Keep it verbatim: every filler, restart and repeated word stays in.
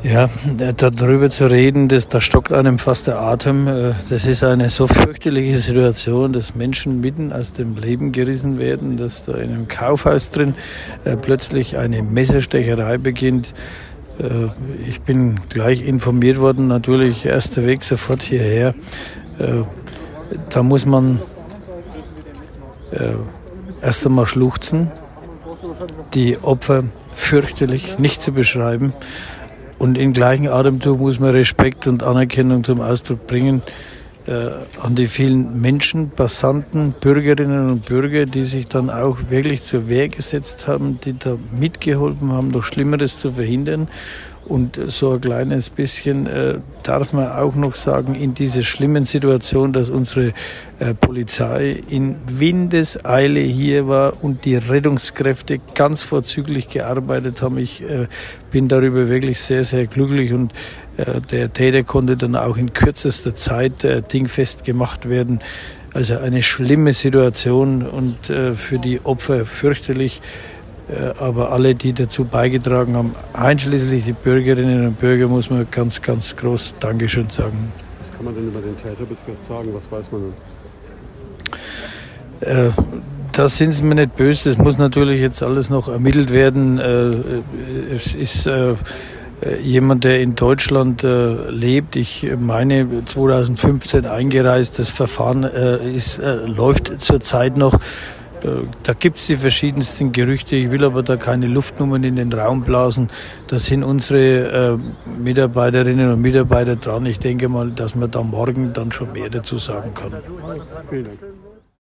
Ja, darüber zu reden, das, da stockt einem fast der Atem. Das ist eine so fürchterliche Situation, dass Menschen mitten aus dem Leben gerissen werden, dass da in einem Kaufhaus drin äh, plötzlich eine Messerstecherei beginnt. Äh, ich bin gleich informiert worden, natürlich erster Weg sofort hierher. Äh, da muss man äh, erst einmal schluchzen, die Opfer fürchterlich nicht zu beschreiben. Und im gleichen Atemzug muss man Respekt und Anerkennung zum Ausdruck bringen äh, an die vielen Menschen, Passanten, Bürgerinnen und Bürger, die sich dann auch wirklich zur Wehr gesetzt haben, die da mitgeholfen haben, noch Schlimmeres zu verhindern. Und so ein kleines bisschen äh, darf man auch noch sagen, in dieser schlimmen Situation, dass unsere äh, Polizei in Windeseile hier war und die Rettungskräfte ganz vorzüglich gearbeitet haben. Ich äh, bin darüber wirklich sehr, sehr glücklich und äh, der Täter konnte dann auch in kürzester Zeit äh, dingfest gemacht werden. Also eine schlimme Situation und äh, für die Opfer fürchterlich. Aber alle, die dazu beigetragen haben, einschließlich die Bürgerinnen und Bürger, muss man ganz, ganz groß Dankeschön sagen. Was kann man denn über den Täter bis jetzt sagen? Was weiß man denn? Äh, da sind sie mir nicht böse. Das muss natürlich jetzt alles noch ermittelt werden. Äh, es ist äh, jemand, der in Deutschland äh, lebt. Ich meine, zweitausendfünfzehn eingereist. Das Verfahren äh, ist, äh, läuft zurzeit noch. Da gibt es die verschiedensten Gerüchte. Ich will aber da keine Luftnummern in den Raum blasen. Da sind unsere äh, Mitarbeiterinnen und Mitarbeiter dran. Ich denke mal, dass man da morgen dann schon mehr dazu sagen kann. Vielen Dank.